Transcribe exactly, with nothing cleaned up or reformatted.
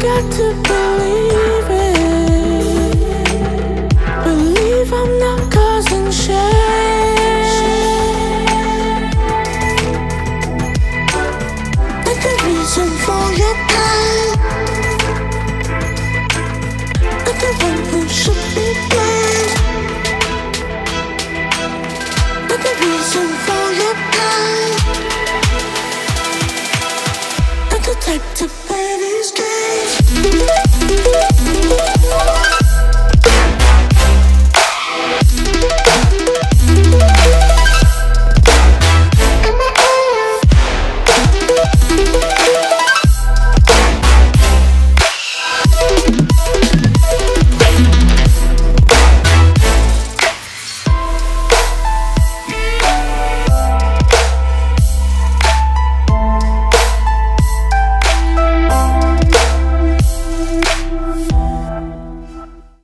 got to believe it. Believe I'm not causing shame. Not the reason for your pain. Not the one who should be blamed. Not the reason for your pain. Not the type to